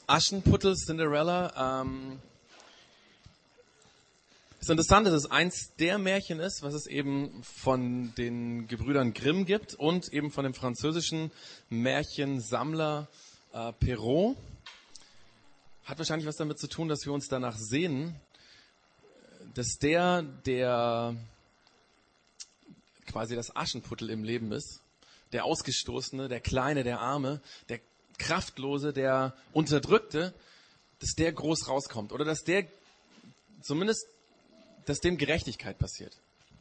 Aschenputtel Cinderella. Das Interessante ist, dass es eins der Märchen ist, was es eben von den Gebrüdern Grimm gibt und eben von dem französischen Märchensammler Perrault. Hat wahrscheinlich was damit zu tun, dass wir uns danach sehnen, dass der quasi das Aschenputtel im Leben ist, der Ausgestoßene, der Kleine, der Arme, der Kraftlose, der Unterdrückte, dass der groß rauskommt oder dass der zumindest, dass dem Gerechtigkeit passiert.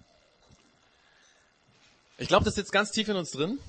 Ich glaube, das sitzt ganz tief in uns drin.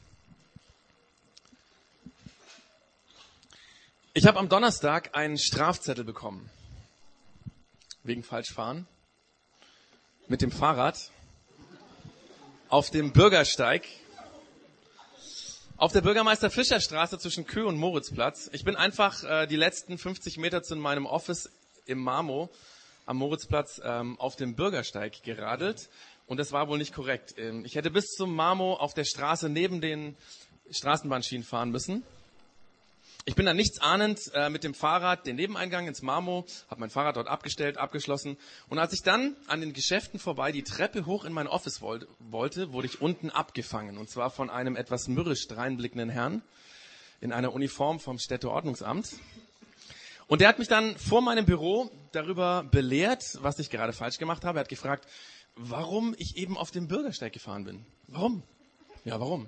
Ich habe am Donnerstag einen Strafzettel bekommen. Wegen Falschfahren. Mit dem Fahrrad. Auf dem Bürgersteig. Auf der Bürgermeister-Fischer-Straße zwischen Köh und Moritzplatz. Ich bin einfach die letzten 50 Meter zu meinem Office im Marmo am Moritzplatz auf dem Bürgersteig geradelt. Und das war wohl nicht korrekt. Ich hätte bis zum Marmo auf der Straße neben den Straßenbahnschienen fahren müssen. Ich bin dann nichtsahnend mit dem Fahrrad den Nebeneingang ins Marmo, habe mein Fahrrad dort abgestellt, abgeschlossen. Und als ich dann an den Geschäften vorbei die Treppe hoch in mein Office wollte, wurde ich unten abgefangen. Und zwar von einem etwas mürrisch dreinblickenden Herrn in einer Uniform vom Städteordnungsamt. Und der hat mich dann vor meinem Büro darüber belehrt, was ich gerade falsch gemacht habe. Er hat gefragt, warum ich eben auf dem Bürgersteig gefahren bin. Warum? Ja, warum?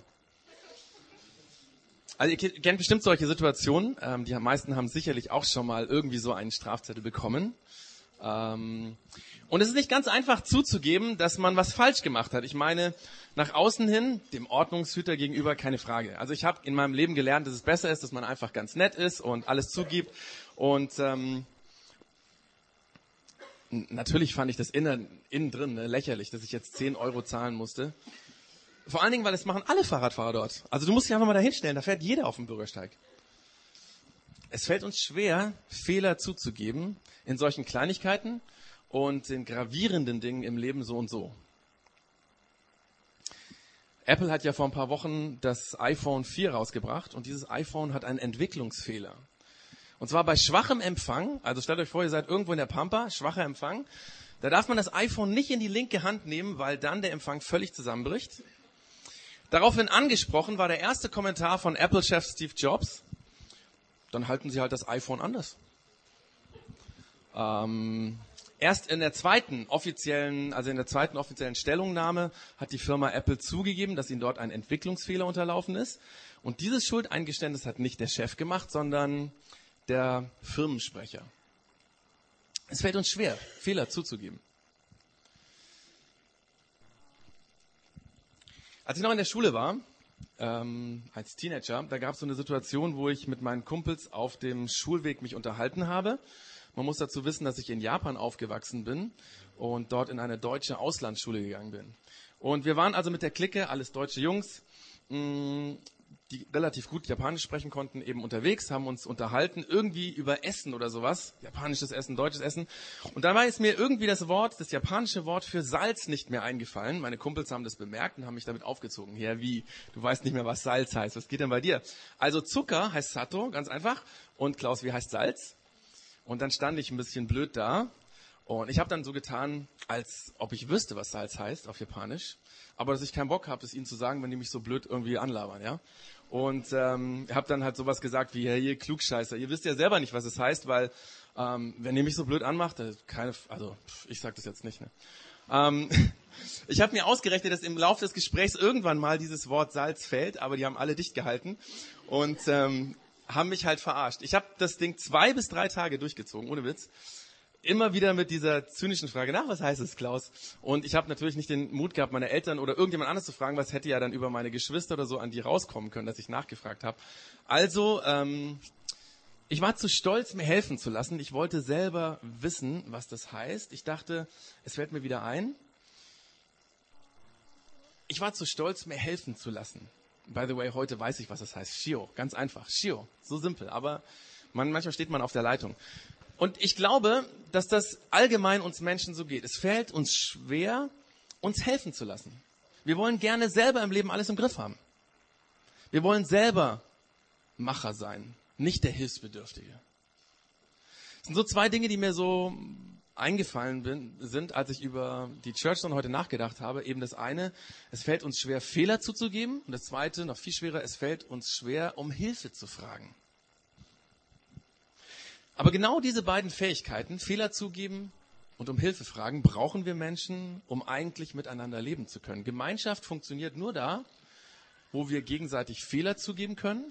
Also ihr kennt bestimmt solche Situationen. Die meisten haben sicherlich auch schon mal irgendwie so einen Strafzettel bekommen. Und es ist nicht ganz einfach zuzugeben, dass man was falsch gemacht hat. Ich meine, nach außen hin, dem Ordnungshüter gegenüber, keine Frage. Also ich habe in meinem Leben gelernt, dass es besser ist, dass man einfach ganz nett ist und alles zugibt. Und natürlich fand ich das innen drin lächerlich, dass ich jetzt 10 Euro zahlen musste. Vor allen Dingen, weil es machen alle Fahrradfahrer dort. Also du musst dich einfach mal da hinstellen, da fährt jeder auf dem Bürgersteig. Es fällt uns schwer, Fehler zuzugeben in solchen Kleinigkeiten und in gravierenden Dingen im Leben so und so. Apple hat ja vor ein paar Wochen das iPhone 4 rausgebracht und dieses iPhone hat einen Entwicklungsfehler. Und zwar bei schwachem Empfang, also stellt euch vor, ihr seid irgendwo in der Pampa, schwacher Empfang, da darf man das iPhone nicht in die linke Hand nehmen, weil dann der Empfang völlig zusammenbricht. Daraufhin angesprochen war der erste Kommentar von Apple-Chef Steve Jobs, dann halten Sie halt das iPhone anders. Erst in der zweiten offiziellen Stellungnahme hat die Firma Apple zugegeben, dass ihnen dort ein Entwicklungsfehler unterlaufen ist. Und dieses Schuldeingeständnis hat nicht der Chef gemacht, sondern der Firmensprecher. Es fällt uns schwer, Fehler zuzugeben. Als ich noch in der Schule war, als Teenager, da gab es so eine Situation, wo ich mit meinen Kumpels auf dem Schulweg mich unterhalten habe. Man muss dazu wissen, dass ich in Japan aufgewachsen bin und dort in eine deutsche Auslandsschule gegangen bin. Und wir waren also mit der Clique, alles deutsche Jungs, die relativ gut Japanisch sprechen konnten, eben unterwegs, haben uns unterhalten, irgendwie über Essen oder sowas, japanisches Essen, deutsches Essen. Und dann war jetzt mir irgendwie das japanische Wort für Salz nicht mehr eingefallen. Meine Kumpels haben das bemerkt und haben mich damit aufgezogen. Ja, wie? Du weißt nicht mehr, was Salz heißt. Was geht denn bei dir? Also Zucker heißt Sato, ganz einfach. Und Klaus, wie heißt Salz? Und dann stand ich ein bisschen blöd da. Und ich habe dann so getan, als ob ich wüsste, was Salz heißt auf Japanisch. Aber dass ich keinen Bock habe, es ihnen zu sagen, wenn die mich so blöd irgendwie anlabern, ja. Und habe dann halt sowas gesagt wie, hey, ihr Klugscheißer, ihr wisst ja selber nicht, was es heißt, weil wenn ihr mich so blöd anmacht, ich sag das jetzt nicht, ne. Ich habe mir ausgerechnet, dass im Laufe des Gesprächs irgendwann mal dieses Wort Salz fällt, aber die haben alle dicht gehalten und haben mich halt verarscht. Ich habe das Ding 2 bis 3 Tage durchgezogen, ohne Witz. Immer wieder mit dieser zynischen Frage, was heißt es, Klaus? Und ich habe natürlich nicht den Mut gehabt, meine Eltern oder irgendjemand anderes zu fragen, was hätte ja dann über meine Geschwister oder so an die rauskommen können, dass ich nachgefragt habe. Also, ich war zu stolz, mir helfen zu lassen. Ich wollte selber wissen, was das heißt. Ich dachte, es fällt mir wieder ein. Ich war zu stolz, mir helfen zu lassen. By the way, heute weiß ich, was das heißt. Shio, ganz einfach. Shio, so simpel. Aber manchmal steht man auf der Leitung. Und ich glaube, dass das allgemein uns Menschen so geht. Es fällt uns schwer, uns helfen zu lassen. Wir wollen gerne selber im Leben alles im Griff haben. Wir wollen selber Macher sein, nicht der Hilfsbedürftige. sind so zwei Dinge, die mir so eingefallen sind, als ich über die Church Zone heute nachgedacht habe. Eben das eine, es fällt uns schwer, Fehler zuzugeben. Und das zweite, noch viel schwerer, es fällt uns schwer, um Hilfe zu fragen. Aber genau diese beiden Fähigkeiten, Fehler zugeben und um Hilfe fragen, brauchen wir Menschen, um eigentlich miteinander leben zu können. Gemeinschaft funktioniert nur da, wo wir gegenseitig Fehler zugeben können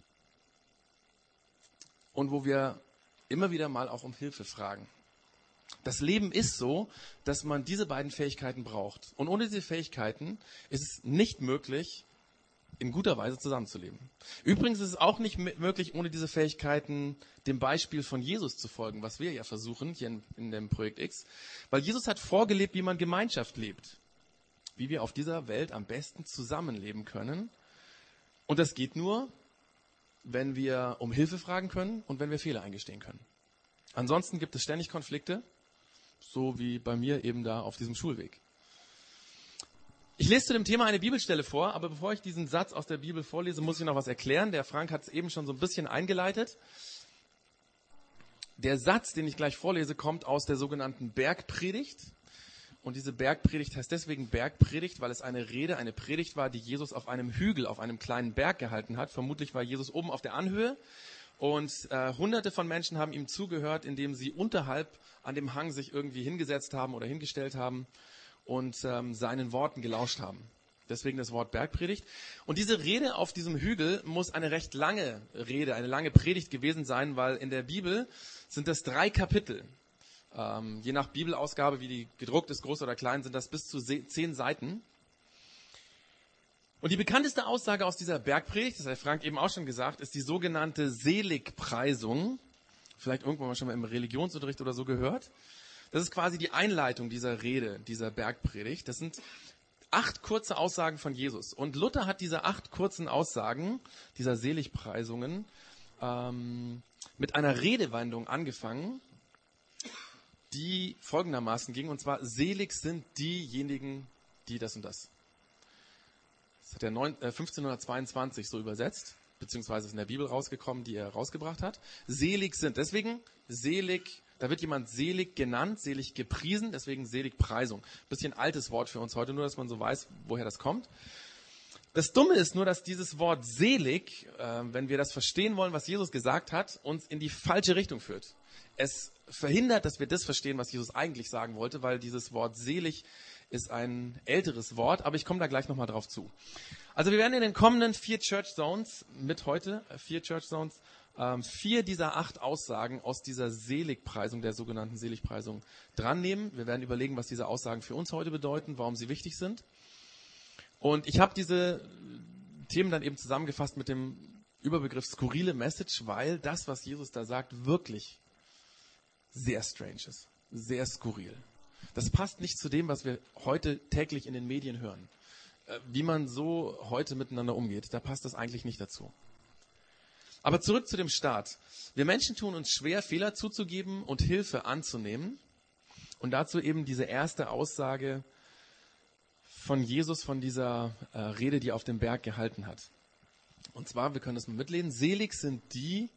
und wo wir immer wieder mal auch um Hilfe fragen. Das Leben ist so, dass man diese beiden Fähigkeiten braucht. Und ohne diese Fähigkeiten ist es nicht möglich, in guter Weise zusammenzuleben. Übrigens ist es auch nicht möglich, ohne diese Fähigkeiten dem Beispiel von Jesus zu folgen, was wir ja versuchen hier in dem Projekt X. Weil Jesus hat vorgelebt, wie man Gemeinschaft lebt. Wie wir auf dieser Welt am besten zusammenleben können. Und das geht nur, wenn wir um Hilfe fragen können und wenn wir Fehler eingestehen können. Ansonsten gibt es ständig Konflikte, so wie bei mir eben da auf diesem Schulweg. Ich lese zu dem Thema eine Bibelstelle vor, aber bevor ich diesen Satz aus der Bibel vorlese, muss ich noch was erklären. Der Frank hat es eben schon so ein bisschen eingeleitet. Der Satz, den ich gleich vorlese, kommt aus der sogenannten Bergpredigt. Und diese Bergpredigt heißt deswegen Bergpredigt, weil es eine Predigt war, die Jesus auf einem Hügel, auf einem kleinen Berg gehalten hat. Vermutlich war Jesus oben auf der Anhöhe. Und hunderte von Menschen haben ihm zugehört, indem sie unterhalb an dem Hang sich irgendwie hingesetzt haben oder hingestellt haben und seinen Worten gelauscht haben. Deswegen das Wort Bergpredigt. Und diese Rede auf diesem Hügel muss eine recht lange Rede, eine lange Predigt gewesen sein, weil in der Bibel sind das 3 Kapitel. Je nach Bibelausgabe, wie die gedruckt ist, groß oder klein, sind das bis zu 10 Seiten. Und die bekannteste Aussage aus dieser Bergpredigt, das hat Frank eben auch schon gesagt, ist die sogenannte Seligpreisung. Vielleicht irgendwann mal schon mal im Religionsunterricht oder so gehört. Das ist quasi die Einleitung dieser Rede, dieser Bergpredigt. Das sind 8 kurze Aussagen von Jesus. Und Luther hat diese 8 kurzen Aussagen, dieser Seligpreisungen, mit einer Redewendung angefangen, die folgendermaßen ging. Und zwar, selig sind diejenigen, die das und das. Das hat er 1522 so übersetzt, beziehungsweise ist in der Bibel rausgekommen, die er rausgebracht hat. Selig sind. Deswegen selig, da wird jemand selig genannt, selig gepriesen, deswegen Seligpreisung. Bisschen altes Wort für uns heute, nur dass man so weiß, woher das kommt. Das Dumme ist nur, dass dieses Wort selig, wenn wir das verstehen wollen, was Jesus gesagt hat, uns in die falsche Richtung führt. Es verhindert, dass wir das verstehen, was Jesus eigentlich sagen wollte, weil dieses Wort selig ist ein älteres Wort, aber ich komme da gleich nochmal drauf zu. Also wir werden in den kommenden 4 Church Zones, mit heute 4 Church Zones, 4 dieser 8 Aussagen aus dieser Seligpreisung, der sogenannten Seligpreisung, dran nehmen. Wir werden überlegen, was diese Aussagen für uns heute bedeuten, warum sie wichtig sind. Und ich habe diese Themen dann eben zusammengefasst mit dem Überbegriff skurrile Message, weil das, was Jesus da sagt, wirklich sehr strange ist, sehr skurril. Das passt nicht zu dem, was wir heute täglich in den Medien hören. Wie man so heute miteinander umgeht, da passt das eigentlich nicht dazu. Aber zurück zu dem Start. Wir Menschen tun uns schwer, Fehler zuzugeben und Hilfe anzunehmen. Und dazu eben diese erste Aussage von Jesus, von dieser Rede, die er auf dem Berg gehalten hat. Und zwar, wir können das mal mitlesen, selig sind, die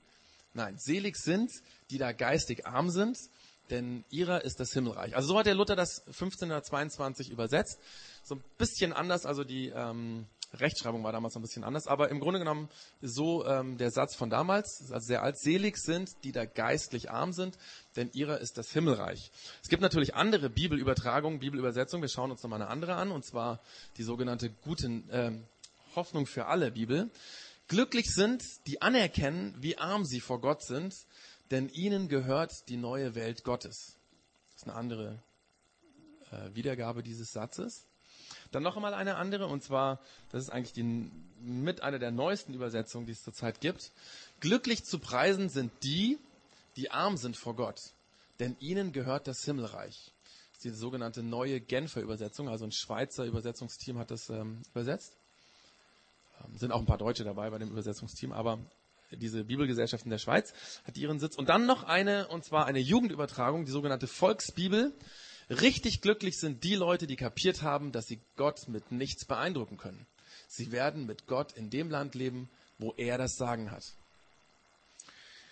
da geistig arm sind, denn ihrer ist das Himmelreich. Also so hat der Luther das 1522 übersetzt. So ein bisschen anders, also die Rechtschreibung war damals ein bisschen anders, aber im Grunde genommen so der Satz von damals, also sehr alt, selig sind, die da geistlich arm sind, denn ihrer ist das Himmelreich. Es gibt natürlich andere Bibelübertragungen, Bibelübersetzungen, wir schauen uns nochmal eine andere an, und zwar die sogenannte Hoffnung für alle Bibel. Glücklich sind, die anerkennen, wie arm sie vor Gott sind, denn ihnen gehört die neue Welt Gottes. Das ist eine andere Wiedergabe dieses Satzes. Dann noch einmal eine andere, und zwar, das ist eigentlich mit einer der neuesten Übersetzungen, die es zurzeit gibt. Glücklich zu preisen sind die, die arm sind vor Gott, denn ihnen gehört das Himmelreich. Das ist die sogenannte neue Genfer Übersetzung, also ein Schweizer Übersetzungsteam hat das übersetzt. Sind auch ein paar Deutsche dabei bei dem Übersetzungsteam, aber diese Bibelgesellschaft in der Schweiz hat ihren Sitz. Und dann noch eine, und zwar eine Jugendübertragung, die sogenannte Volksbibel. Richtig glücklich sind die Leute, die kapiert haben, dass sie Gott mit nichts beeindrucken können. Sie werden mit Gott in dem Land leben, wo er das Sagen hat.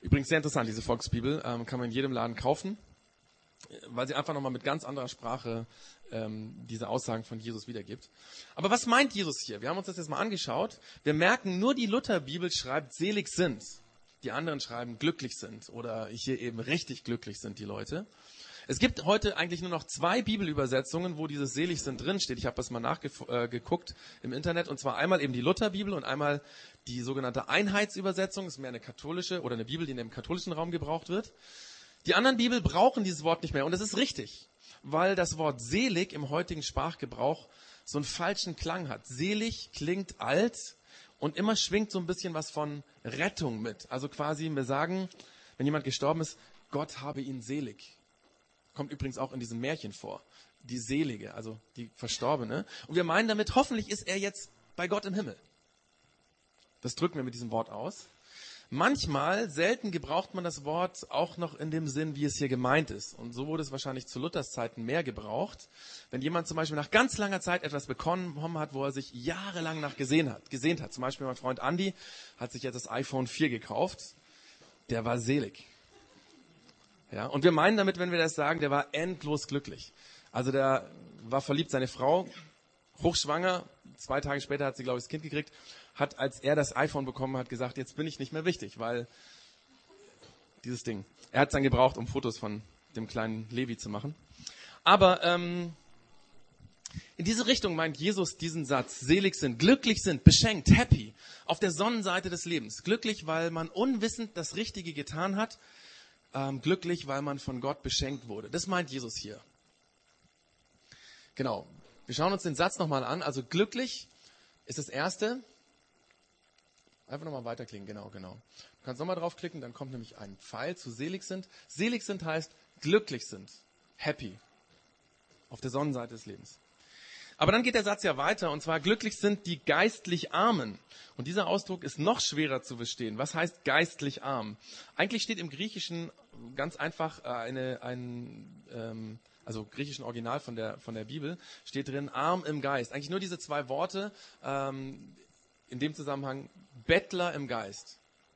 Übrigens sehr interessant, diese Volksbibel, kann man in jedem Laden kaufen, weil sie einfach nochmal mit ganz anderer Sprache diese Aussagen von Jesus wiedergibt. Aber was meint Jesus hier? Wir haben uns das jetzt mal angeschaut. Wir merken, nur die Lutherbibel schreibt, selig sind. Die anderen schreiben, glücklich sind. Oder hier eben richtig glücklich sind die Leute. Es gibt heute eigentlich nur noch 2 Bibelübersetzungen, wo dieses selig sind drinsteht. Ich habe das mal nachgeguckt im Internet. Und zwar einmal eben die Lutherbibel und einmal die sogenannte Einheitsübersetzung. Das ist mehr eine katholische oder eine Bibel, die in dem katholischen Raum gebraucht wird. Die anderen Bibel brauchen dieses Wort nicht mehr. Und das ist richtig, weil das Wort selig im heutigen Sprachgebrauch so einen falschen Klang hat. Selig klingt alt und immer schwingt so ein bisschen was von Rettung mit. Also quasi, wir sagen, wenn jemand gestorben ist, Gott habe ihn selig. Kommt übrigens auch in diesem Märchen vor. Die Selige, also die Verstorbene. Und wir meinen damit, hoffentlich ist er jetzt bei Gott im Himmel. Das drücken wir mit diesem Wort aus. Manchmal, selten gebraucht man das Wort auch noch in dem Sinn, wie es hier gemeint ist. Und so wurde es wahrscheinlich zu Luthers Zeiten mehr gebraucht. Wenn jemand zum Beispiel nach ganz langer Zeit etwas bekommen hat, wo er sich jahrelang nach gesehnt hat. Zum Beispiel mein Freund Andi hat sich jetzt das iPhone 4 gekauft. Der war selig. Ja, und wir meinen damit, wenn wir das sagen, der war endlos glücklich. Also der war verliebt, seine Frau, hochschwanger, 2 Tage später hat sie, glaube ich, das Kind gekriegt, hat, als er das iPhone bekommen hat, gesagt, jetzt bin ich nicht mehr wichtig, weil dieses Ding. Er hat es dann gebraucht, um Fotos von dem kleinen Levi zu machen. Aber in diese Richtung meint Jesus diesen Satz, selig sind, glücklich sind, beschenkt, happy, auf der Sonnenseite des Lebens. Glücklich, weil man unwissend das Richtige getan hat, glücklich, weil man von Gott beschenkt wurde. Das meint Jesus hier. Genau. Wir schauen uns den Satz nochmal an. Also glücklich ist das Erste. Einfach nochmal weiterklicken. Genau. Du kannst nochmal draufklicken, dann kommt nämlich ein Pfeil zu selig sind. Selig sind heißt glücklich sind. Happy. Auf der Sonnenseite des Lebens. Aber dann geht der Satz ja weiter, und zwar glücklich sind die geistlich Armen. Und dieser Ausdruck ist noch schwerer zu verstehen. Was heißt geistlich arm? Eigentlich steht im Griechischen ganz einfach also griechischen Original von der Bibel, steht drin, arm im Geist. Eigentlich nur diese 2 Worte, in dem Zusammenhang Bettler im Geist.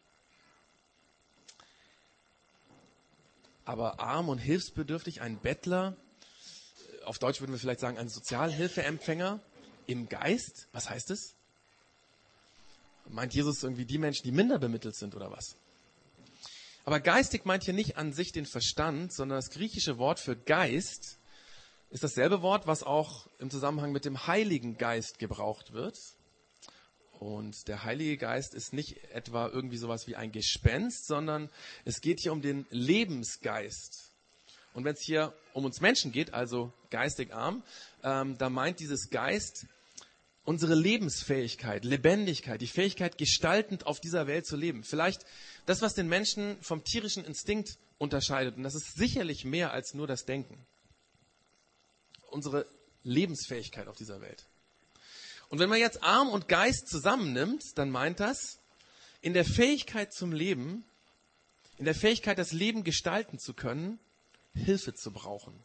Aber arm und hilfsbedürftig, ein Bettler, auf Deutsch würden wir vielleicht sagen, ein Sozialhilfeempfänger im Geist. Was heißt es? Meint Jesus irgendwie die Menschen, die minder bemittelt sind oder was? Aber geistig meint hier nicht an sich den Verstand, sondern das griechische Wort für Geist ist dasselbe Wort, was auch im Zusammenhang mit dem Heiligen Geist gebraucht wird. Und der Heilige Geist ist nicht etwa irgendwie sowas wie ein Gespenst, sondern es geht hier um den Lebensgeist. Und wenn es hier um uns Menschen geht, also geistig arm, da meint dieses Geist unsere Lebensfähigkeit, Lebendigkeit, die Fähigkeit, gestaltend auf dieser Welt zu leben. Vielleicht das, was den Menschen vom tierischen Instinkt unterscheidet. Und das ist sicherlich mehr als nur das Denken. Unsere Lebensfähigkeit auf dieser Welt. Und wenn man jetzt Arm und Geist zusammennimmt, dann meint das, in der Fähigkeit zum Leben, in der Fähigkeit, das Leben gestalten zu können, Hilfe zu brauchen.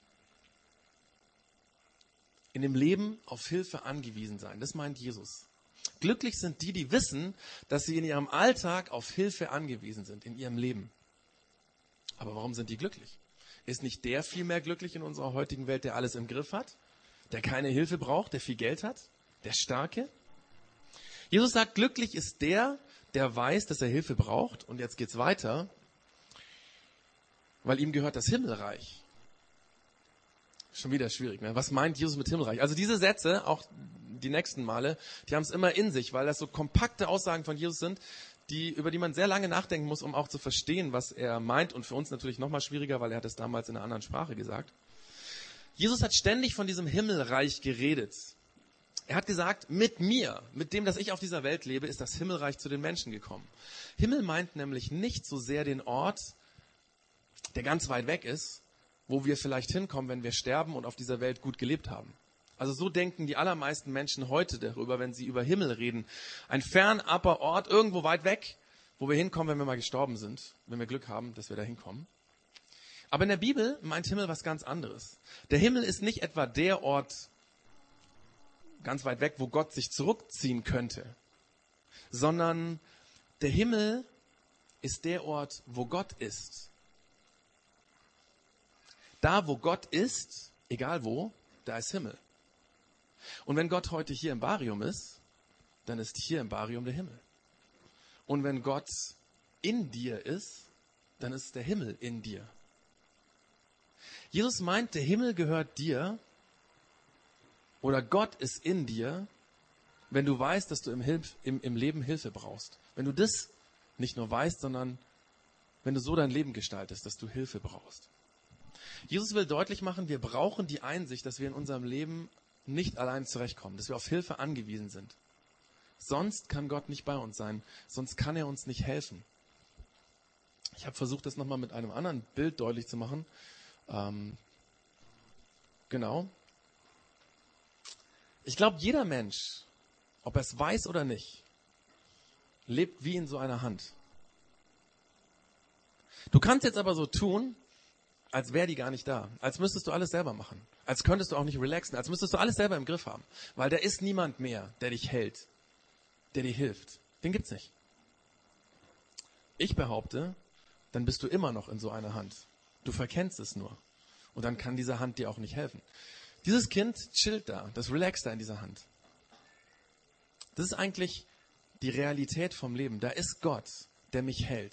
In dem Leben auf Hilfe angewiesen sein. Das meint Jesus. Glücklich sind die, die wissen, dass sie in ihrem Alltag auf Hilfe angewiesen sind, in ihrem Leben. Aber warum sind die glücklich? Ist nicht der viel mehr glücklich in unserer heutigen Welt, der alles im Griff hat? Der keine Hilfe braucht, der viel Geld hat? Der Starke? Jesus sagt, glücklich ist der weiß, dass er Hilfe braucht. Und jetzt geht's weiter, weil ihm gehört das Himmelreich. Schon wieder schwierig, ne? Was meint Jesus mit Himmelreich? Also diese Sätze, auch die nächsten Male, die haben es immer in sich, weil das so kompakte Aussagen von Jesus sind, über die man sehr lange nachdenken muss, um auch zu verstehen, was er meint. Und für uns natürlich noch mal schwieriger, weil er hat es damals in einer anderen Sprache gesagt. Jesus hat ständig von diesem Himmelreich geredet. Er hat gesagt, mit mir, mit dem, dass ich auf dieser Welt lebe, ist das Himmelreich zu den Menschen gekommen. Himmel meint nämlich nicht so sehr den Ort, der ganz weit weg ist, wo wir vielleicht hinkommen, wenn wir sterben und auf dieser Welt gut gelebt haben. Also so denken die allermeisten Menschen heute darüber, wenn sie über Himmel reden. Ein fernabber Ort, irgendwo weit weg, wo wir hinkommen, wenn wir mal gestorben sind, wenn wir Glück haben, dass wir da hinkommen. Aber in der Bibel meint Himmel was ganz anderes. Der Himmel ist nicht etwa der Ort ganz weit weg, wo Gott sich zurückziehen könnte, sondern der Himmel ist der Ort, wo Gott ist. Da, wo Gott ist, egal wo, da ist Himmel. Und wenn Gott heute hier im Barium ist, dann ist hier im Barium der Himmel. Und wenn Gott in dir ist, dann ist der Himmel in dir. Jesus meint, der Himmel gehört dir oder Gott ist in dir, wenn du weißt, dass du im Leben Hilfe brauchst. Wenn du das nicht nur weißt, sondern wenn du so dein Leben gestaltest, dass du Hilfe brauchst. Jesus will deutlich machen, wir brauchen die Einsicht, dass wir in unserem Leben nicht allein zurechtkommen, dass wir auf Hilfe angewiesen sind. Sonst kann Gott nicht bei uns sein, sonst kann er uns nicht helfen. Ich habe versucht, das nochmal mit einem anderen Bild deutlich zu machen. Genau. Ich glaube, jeder Mensch, ob er es weiß oder nicht, lebt wie in so einer Hand. Du kannst jetzt aber so tun, als wäre die gar nicht da. Als müsstest du alles selber machen. Als könntest du auch nicht relaxen. Als müsstest du alles selber im Griff haben. Weil da ist niemand mehr, der dich hält, der dir hilft. Den gibt's nicht. Ich behaupte, dann bist du immer noch in so einer Hand. Du verkennst es nur. Und dann kann diese Hand dir auch nicht helfen. Dieses Kind chillt da, das relaxt da in dieser Hand. Das ist eigentlich die Realität vom Leben. Da ist Gott, der mich hält.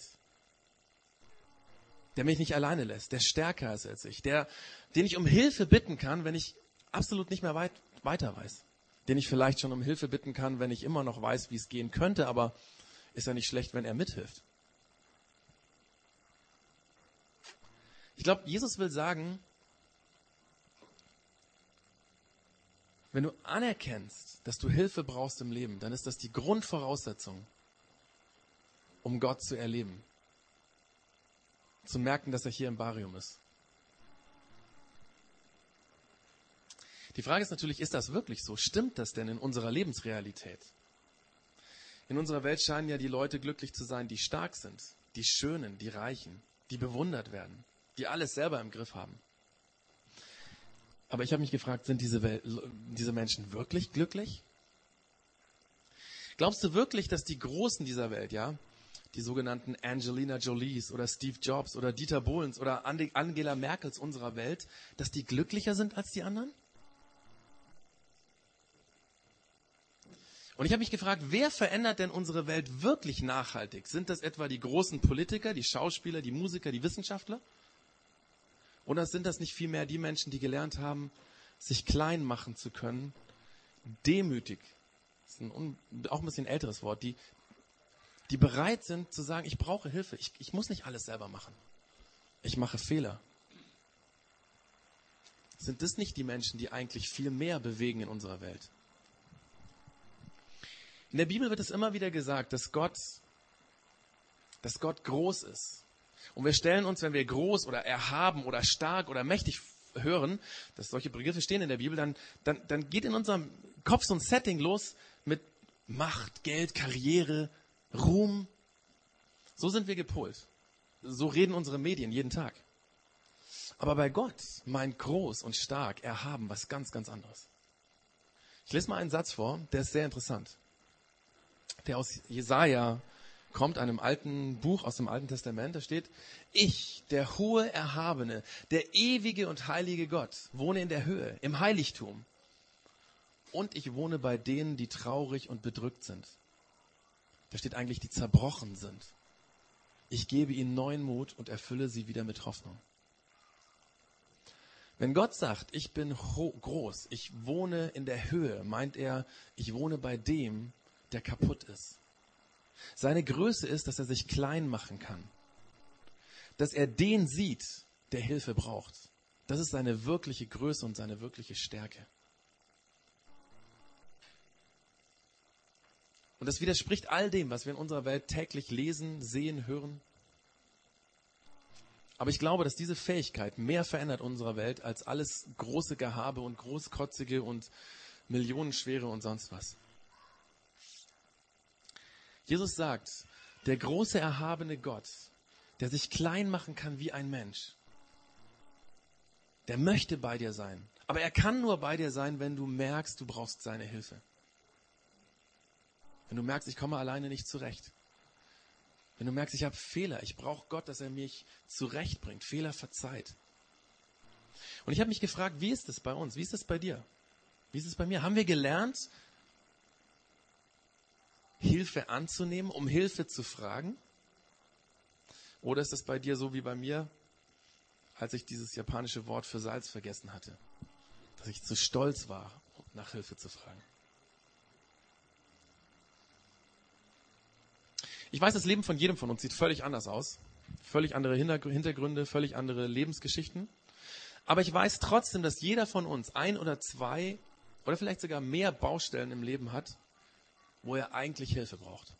Der mich nicht alleine lässt, der stärker ist als ich, den ich um Hilfe bitten kann, wenn ich absolut nicht mehr weiter weiß. Den ich vielleicht schon um Hilfe bitten kann, wenn ich immer noch weiß, wie es gehen könnte, aber ist ja nicht schlecht, wenn er mithilft. Ich glaube, Jesus will sagen, wenn du anerkennst, dass du Hilfe brauchst im Leben, dann ist das die Grundvoraussetzung, um Gott zu erleben. Zu merken, dass er hier im Barium ist. Die Frage ist natürlich, ist das wirklich so? Stimmt das denn in unserer Lebensrealität? In unserer Welt scheinen ja die Leute glücklich zu sein, die stark sind, die Schönen, die Reichen, die bewundert werden, die alles selber im Griff haben. Aber ich habe mich gefragt, sind diese Menschen wirklich glücklich? Glaubst du wirklich, dass die Großen dieser Welt, ja, die sogenannten Angelina Jolies oder Steve Jobs oder Dieter Bohlens oder Angela Merkels unserer Welt, dass die glücklicher sind als die anderen? Und ich habe mich gefragt, wer verändert denn unsere Welt wirklich nachhaltig? Sind das etwa die großen Politiker, die Schauspieler, die Musiker, die Wissenschaftler? Oder sind das nicht vielmehr die Menschen, die gelernt haben, sich klein machen zu können, demütig, das ist auch ein bisschen älteres Wort, die bereit sind zu sagen, ich brauche Hilfe, ich muss nicht alles selber machen. Ich mache Fehler. Sind das nicht die Menschen, die eigentlich viel mehr bewegen in unserer Welt? In der Bibel wird es immer wieder gesagt, dass Gott groß ist. Und wir stellen uns, wenn wir groß oder erhaben oder stark oder mächtig hören, dass solche Begriffe stehen in der Bibel, dann geht in unserem Kopf so ein Setting los mit Macht, Geld, Karriere, Ruhm. So sind wir gepolt. So reden unsere Medien jeden Tag. Aber bei Gott meint groß und stark, erhaben, was ganz, ganz anderes. Ich lese mal einen Satz vor, der ist sehr interessant. Der aus Jesaja kommt, einem alten Buch aus dem Alten Testament. Da steht, ich, der hohe Erhabene, der ewige und heilige Gott, wohne in der Höhe, im Heiligtum. Und ich wohne bei denen, die traurig und bedrückt sind. Da steht eigentlich, die zerbrochen sind. Ich gebe ihnen neuen Mut und erfülle sie wieder mit Hoffnung. Wenn Gott sagt, ich bin groß, ich wohne in der Höhe, meint er, ich wohne bei dem, der kaputt ist. Seine Größe ist, dass er sich klein machen kann. Dass er den sieht, der Hilfe braucht. Das ist seine wirkliche Größe und seine wirkliche Stärke. Und das widerspricht all dem, was wir in unserer Welt täglich lesen, sehen, hören. Aber ich glaube, dass diese Fähigkeit mehr verändert unserer Welt als alles große Gehabe und großkotzige und millionenschwere und sonst was. Jesus sagt, der große erhabene Gott, der sich klein machen kann wie ein Mensch, der möchte bei dir sein. Aber er kann nur bei dir sein, wenn du merkst, du brauchst seine Hilfe. Wenn du merkst, ich komme alleine nicht zurecht. Wenn du merkst, ich habe Fehler, ich brauche Gott, dass er mich zurechtbringt, Fehler verzeiht. Und ich habe mich gefragt, wie ist es bei uns? Wie ist es bei dir? Wie ist es bei mir? Haben wir gelernt, Hilfe anzunehmen, um Hilfe zu fragen? Oder ist es bei dir so wie bei mir, als ich dieses japanische Wort für Salz vergessen hatte? Dass ich zu stolz war, um nach Hilfe zu fragen. Ich weiß, das Leben von jedem von uns sieht völlig anders aus. Völlig andere Hintergründe, völlig andere Lebensgeschichten. Aber ich weiß trotzdem, dass jeder von uns ein oder zwei oder vielleicht sogar mehr Baustellen im Leben hat, wo er eigentlich Hilfe braucht.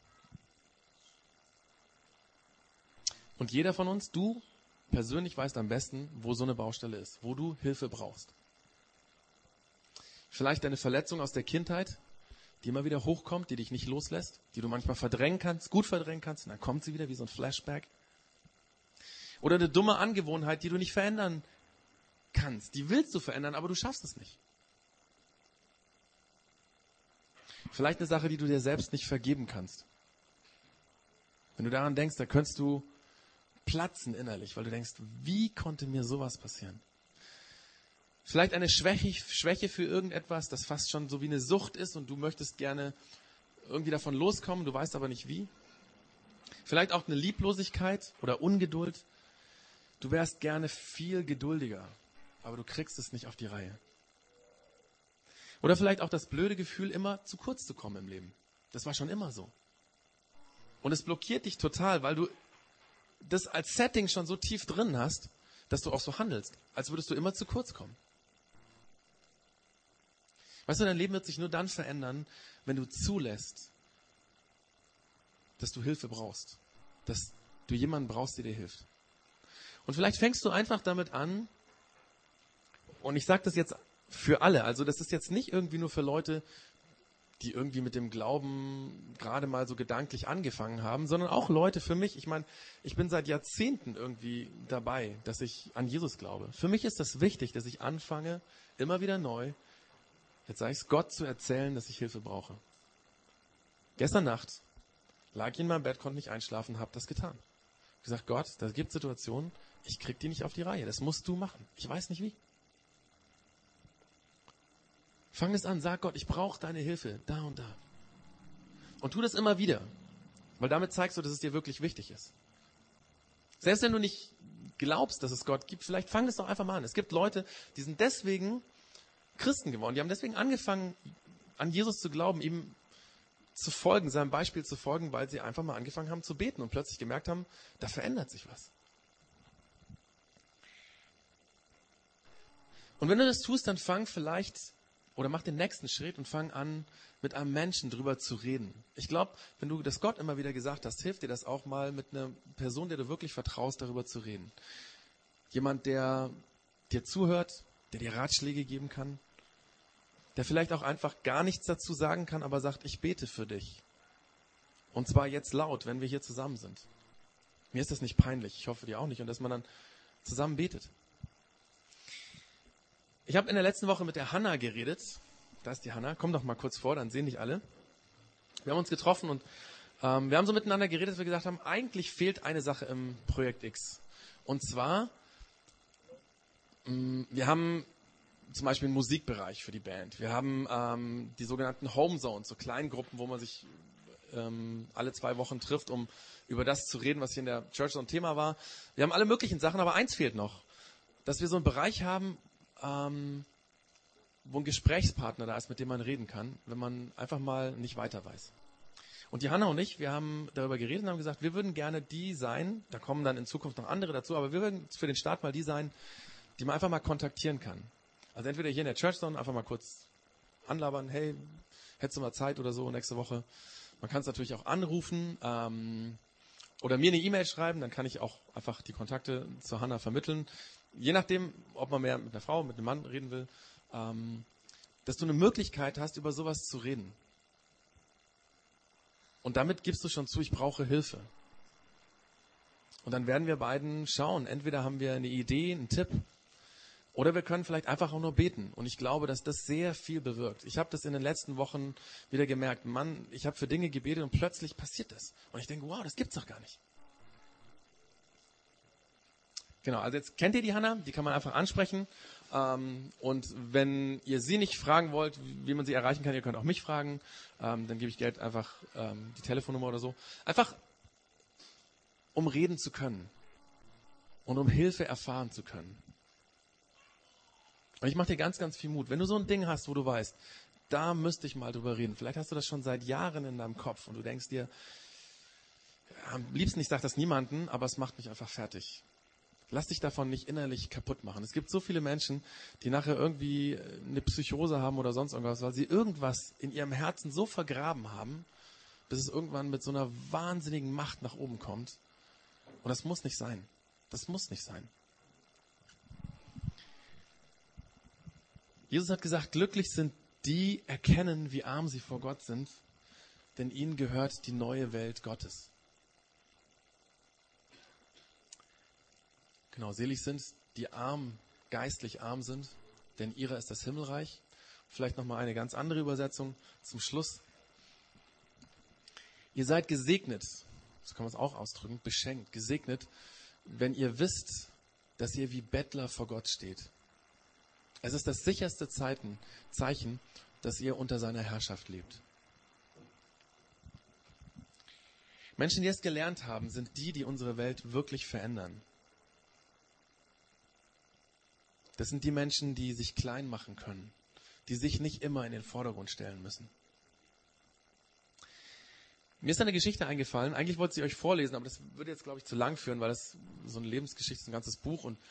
Und jeder von uns, du persönlich weißt am besten, wo so eine Baustelle ist, wo du Hilfe brauchst. Vielleicht eine Verletzung aus der Kindheit, die immer wieder hochkommt, die dich nicht loslässt, die du manchmal verdrängen kannst, gut verdrängen kannst, und dann kommt sie wieder wie so ein Flashback. Oder eine dumme Angewohnheit, die du nicht verändern kannst. Die willst du verändern, aber du schaffst es nicht. Vielleicht eine Sache, die du dir selbst nicht vergeben kannst. Wenn du daran denkst, da könntest du platzen innerlich, weil du denkst, wie konnte mir sowas passieren? Vielleicht eine Schwäche für irgendetwas, das fast schon so wie eine Sucht ist und du möchtest gerne irgendwie davon loskommen, du weißt aber nicht wie. Vielleicht auch eine Lieblosigkeit oder Ungeduld. Du wärst gerne viel geduldiger, aber du kriegst es nicht auf die Reihe. Oder vielleicht auch das blöde Gefühl, immer zu kurz zu kommen im Leben. Das war schon immer so. Und es blockiert dich total, weil du das als Setting schon so tief drin hast, dass du auch so handelst, als würdest du immer zu kurz kommen. Weißt du, dein Leben wird sich nur dann verändern, wenn du zulässt, dass du Hilfe brauchst. Dass du jemanden brauchst, der dir hilft. Und vielleicht fängst du einfach damit an, und ich sage das jetzt für alle, also das ist jetzt nicht irgendwie nur für Leute, die irgendwie mit dem Glauben gerade mal so gedanklich angefangen haben, sondern auch Leute für mich. Ich meine, ich bin seit Jahrzehnten irgendwie dabei, dass ich an Jesus glaube. Für mich ist das wichtig, dass ich anfange, immer wieder neu, jetzt sage ich es, Gott zu erzählen, dass ich Hilfe brauche. Gestern Nacht lag ich in meinem Bett, konnte nicht einschlafen, habe das getan. Ich habe gesagt, Gott, da gibt es Situationen, ich krieg die nicht auf die Reihe. Das musst du machen. Ich weiß nicht wie. Fang es an, sag Gott, ich brauche deine Hilfe, da und da. Und tu das immer wieder, weil damit zeigst du, dass es dir wirklich wichtig ist. Selbst wenn du nicht glaubst, dass es Gott gibt, vielleicht fang es doch einfach mal an. Es gibt Leute, die sind deswegen Christen geworden, die haben deswegen angefangen, an Jesus zu glauben, ihm zu folgen, seinem Beispiel zu folgen, weil sie einfach mal angefangen haben zu beten und plötzlich gemerkt haben, da verändert sich was. Und wenn du das tust, dann fang vielleicht oder mach den nächsten Schritt und fang an, mit einem Menschen drüber zu reden. Ich glaube, wenn du das Gott immer wieder gesagt hast, hilft dir das auch mal, mit einer Person, der du wirklich vertraust, darüber zu reden. Jemand, der dir zuhört, der dir Ratschläge geben kann, der vielleicht auch einfach gar nichts dazu sagen kann, aber sagt, ich bete für dich. Und zwar jetzt laut, wenn wir hier zusammen sind. Mir ist das nicht peinlich, ich hoffe dir auch nicht, und dass man dann zusammen betet. Ich habe in der letzten Woche mit der Hanna geredet. Da ist die Hanna. Komm doch mal kurz vor, dann sehen dich alle. Wir haben uns getroffen und wir haben so miteinander geredet, dass wir gesagt haben, eigentlich fehlt eine Sache im Projekt X. Und zwar, wir haben zum Beispiel einen Musikbereich für die Band. Wir haben die sogenannten Home Zones, so Kleingruppen, wo man sich alle 2 Wochen trifft, um über das zu reden, was hier in der Church so ein Thema war. Wir haben alle möglichen Sachen, aber eins fehlt noch. Dass wir so einen Bereich haben, wo ein Gesprächspartner da ist, mit dem man reden kann, wenn man einfach mal nicht weiter weiß. Und die Hanna und ich, wir haben darüber geredet und haben gesagt, wir würden gerne die sein, da kommen dann in Zukunft noch andere dazu, aber wir würden für den Start mal die sein, die man einfach mal kontaktieren kann. Also entweder hier in der Church Zone einfach mal kurz anlabern, hey, hättest du mal Zeit oder so nächste Woche. Man kann es natürlich auch anrufen oder mir eine E-Mail schreiben, dann kann ich auch einfach die Kontakte zur Hanna vermitteln. Je nachdem, ob man mehr mit einer Frau, mit einem Mann reden will, dass du eine Möglichkeit hast, über sowas zu reden. Und damit gibst du schon zu, ich brauche Hilfe. Und dann werden wir beiden schauen. Entweder haben wir eine Idee, einen Tipp, Oder wir können vielleicht einfach auch nur beten. Und ich glaube, dass das sehr viel bewirkt. Ich habe das in den letzten Wochen wieder gemerkt. Mann, ich habe für Dinge gebetet und plötzlich passiert das. Und ich denke, wow, das gibt's doch gar nicht. Genau, also jetzt kennt ihr die Hannah, die kann man einfach ansprechen. Und wenn ihr sie nicht fragen wollt, wie man sie erreichen kann, ihr könnt auch mich fragen. Dann gebe ich Geld einfach die Telefonnummer oder so. Einfach, um reden zu können. Und um Hilfe erfahren zu können. Und ich mache dir ganz, ganz viel Mut. Wenn du so ein Ding hast, wo du weißt, da müsste ich mal drüber reden. Vielleicht hast du das schon seit Jahren in deinem Kopf und du denkst dir, am liebsten, ich sage das niemandem, aber es macht mich einfach fertig. Lass dich davon nicht innerlich kaputt machen. Es gibt so viele Menschen, die nachher irgendwie eine Psychose haben oder sonst irgendwas, weil sie irgendwas in ihrem Herzen so vergraben haben, bis es irgendwann mit so einer wahnsinnigen Macht nach oben kommt. Und das muss nicht sein. Das muss nicht sein. Jesus hat gesagt, glücklich sind die erkennen, wie arm sie vor Gott sind, denn ihnen gehört die neue Welt Gottes. Genau, selig sind, die geistlich arm sind, denn ihrer ist das Himmelreich. Vielleicht nochmal eine ganz andere Übersetzung zum Schluss. Ihr seid gesegnet, so kann man es auch ausdrücken, beschenkt, gesegnet, wenn ihr wisst, dass ihr wie Bettler vor Gott steht. Es ist das sicherste Zeichen, dass ihr unter seiner Herrschaft lebt. Menschen, die es gelernt haben, sind die unsere Welt wirklich verändern. Das sind die Menschen, die sich klein machen können, die sich nicht immer in den Vordergrund stellen müssen. Mir ist eine Geschichte eingefallen, eigentlich wollte ich sie euch vorlesen, aber das würde jetzt, glaube ich, zu lang führen, weil das so eine Lebensgeschichte ist, ein ganzes Buch und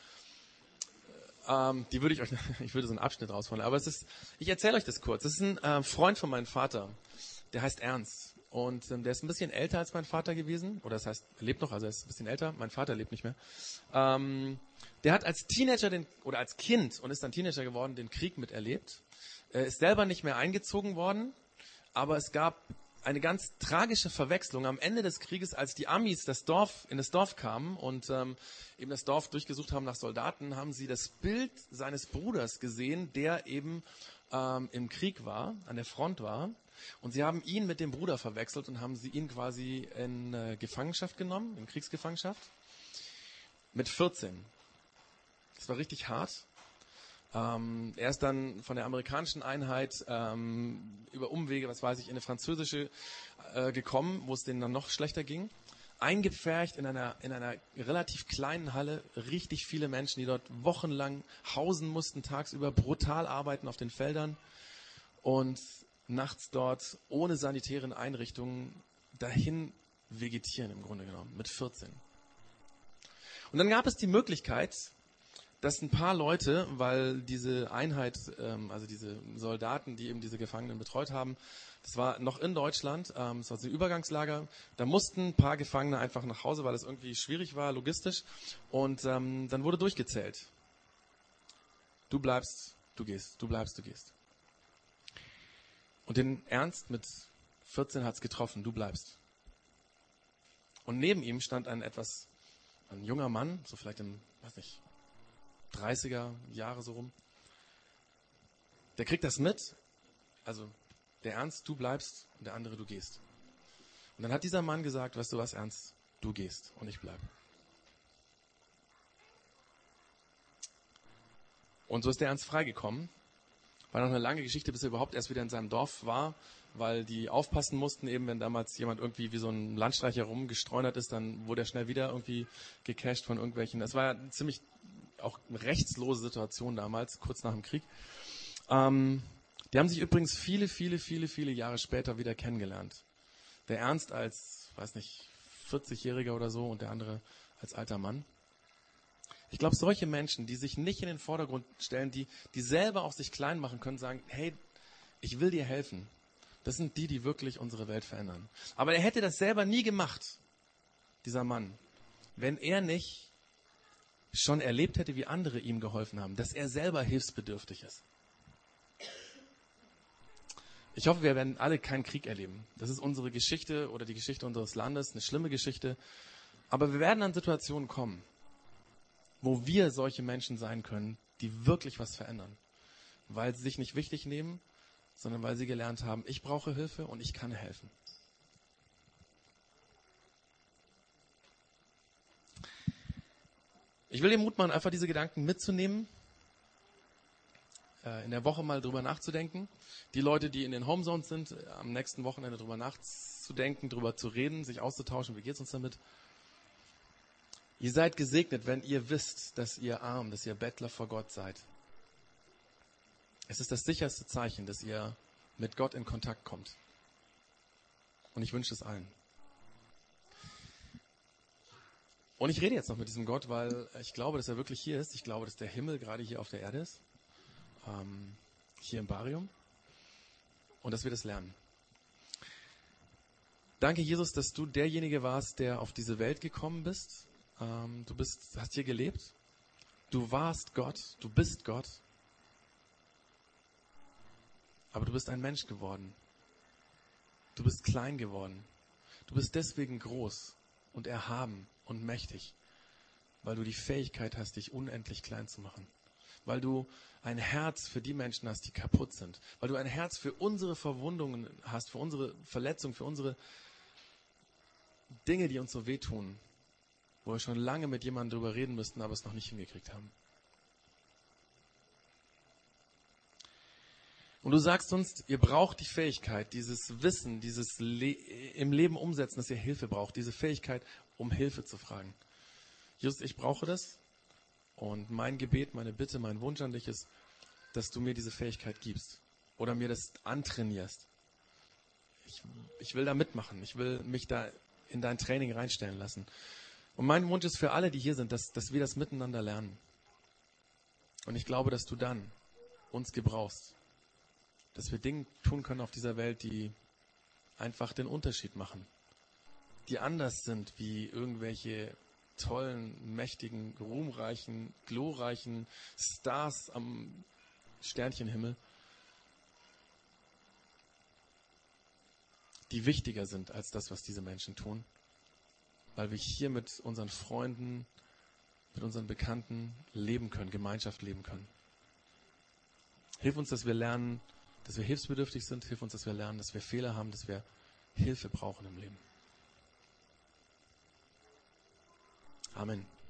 die würde ich würde so einen Abschnitt rausholen, aber ich erzähle euch das kurz. Das ist ein Freund von meinem Vater, der heißt Ernst und der ist ein bisschen älter als mein Vater gewesen, oder das heißt, er lebt noch, also er ist ein bisschen älter, mein Vater lebt nicht mehr. Der hat als Teenager oder als Kind und ist dann Teenager geworden, den Krieg miterlebt, ist selber nicht mehr eingezogen worden, aber es gab eine ganz tragische Verwechslung am Ende des Krieges, als die Amis in das Dorf kamen und eben das Dorf durchgesucht haben nach Soldaten, haben sie das Bild seines Bruders gesehen, der eben im Krieg war, an der Front war. Und sie haben ihn mit dem Bruder verwechselt und haben ihn quasi in Gefangenschaft genommen, in Kriegsgefangenschaft, mit 14. Das war richtig hart. Er ist dann von der amerikanischen Einheit über Umwege, was weiß ich, in eine französische gekommen, wo es denen dann noch schlechter ging. Eingepfercht in einer relativ kleinen Halle, richtig viele Menschen, die dort wochenlang hausen mussten, tagsüber brutal arbeiten auf den Feldern und nachts dort ohne sanitären Einrichtungen dahin vegetieren im Grunde genommen, mit 14. Und dann gab es die Möglichkeit, dass ein paar Leute, weil diese Einheit, also diese Soldaten, die eben diese Gefangenen betreut haben, das war noch in Deutschland, das war so ein Übergangslager, da mussten ein paar Gefangene einfach nach Hause, weil es irgendwie schwierig war, logistisch. Und dann wurde durchgezählt. Du bleibst, du gehst, du bleibst, du gehst. Und den Ernst mit 14 hat es getroffen, du bleibst. Und neben ihm stand ein junger Mann, so vielleicht im, weiß nicht, 30er Jahre so rum. Der kriegt das mit, also der Ernst, du bleibst und der andere, du gehst. Und dann hat dieser Mann gesagt, weißt du was, Ernst, du gehst und ich bleibe. Und so ist der Ernst freigekommen. War noch eine lange Geschichte, bis er überhaupt erst wieder in seinem Dorf war, weil die aufpassen mussten, eben wenn damals jemand irgendwie wie so ein Landstreicher rumgestreunert ist, dann wurde er schnell wieder irgendwie gecasht von irgendwelchen. Das war ja ziemlich auch eine rechtslose Situation damals, kurz nach dem Krieg. Die haben sich übrigens viele Jahre später wieder kennengelernt. Der Ernst als, weiß nicht, 40-Jähriger oder so und der andere als alter Mann. Ich glaube, solche Menschen, die sich nicht in den Vordergrund stellen, die selber auch sich klein machen können, sagen, hey, ich will dir helfen. Das sind die wirklich unsere Welt verändern. Aber er hätte das selber nie gemacht, dieser Mann, wenn er nicht schon erlebt hätte, wie andere ihm geholfen haben, dass er selber hilfsbedürftig ist. Ich hoffe, wir werden alle keinen Krieg erleben. Das ist unsere Geschichte oder die Geschichte unseres Landes, eine schlimme Geschichte. Aber wir werden an Situationen kommen, wo wir solche Menschen sein können, die wirklich was verändern. Weil sie sich nicht wichtig nehmen, sondern weil sie gelernt haben, ich brauche Hilfe und ich kann helfen. Ich will dir Mut machen, einfach diese Gedanken mitzunehmen, in der Woche mal drüber nachzudenken. Die Leute, die in den Homezones sind, am nächsten Wochenende drüber nachzudenken, drüber zu reden, sich auszutauschen, wie geht's uns damit? Ihr seid gesegnet, wenn ihr wisst, dass ihr arm, dass ihr Bettler vor Gott seid. Es ist das sicherste Zeichen, dass ihr mit Gott in Kontakt kommt. Und ich wünsche es allen. Und ich rede jetzt noch mit diesem Gott, weil ich glaube, dass er wirklich hier ist. Ich glaube, dass der Himmel gerade hier auf der Erde ist. Hier im Barium. Und dass wir das lernen. Danke, Jesus, dass du derjenige warst, der auf diese Welt gekommen bist. Du hast hier gelebt. Du warst Gott. Du bist Gott. Aber du bist ein Mensch geworden. Du bist klein geworden. Du bist deswegen groß und erhaben und mächtig, weil du die Fähigkeit hast, dich unendlich klein zu machen. Weil du ein Herz für die Menschen hast, die kaputt sind. Weil du ein Herz für unsere Verwundungen hast, für unsere Verletzungen, für unsere Dinge, die uns so wehtun, wo wir schon lange mit jemandem drüber reden müssten, aber es noch nicht hingekriegt haben. Und du sagst uns, ihr braucht die Fähigkeit, dieses Wissen, dieses im Leben umsetzen, dass ihr Hilfe braucht, diese Fähigkeit, um Hilfe zu fragen. Jesus, ich brauche das. Und mein Gebet, meine Bitte, mein Wunsch an dich ist, dass du mir diese Fähigkeit gibst oder mir das antrainierst. Ich will da mitmachen. Ich will mich da in dein Training reinstellen lassen. Und mein Wunsch ist für alle, die hier sind, dass wir das miteinander lernen. Und ich glaube, dass du dann uns gebrauchst. Dass wir Dinge tun können auf dieser Welt, die einfach den Unterschied machen. Die anders sind wie irgendwelche tollen, mächtigen, ruhmreichen, glorreichen Stars am Sternchenhimmel, die wichtiger sind als das, was diese Menschen tun, weil wir hier mit unseren Freunden, mit unseren Bekannten leben können, Gemeinschaft leben können. Hilf uns, dass wir lernen, dass wir hilfsbedürftig sind. Hilf uns, dass wir lernen, dass wir Fehler haben, dass wir Hilfe brauchen im Leben. Amen.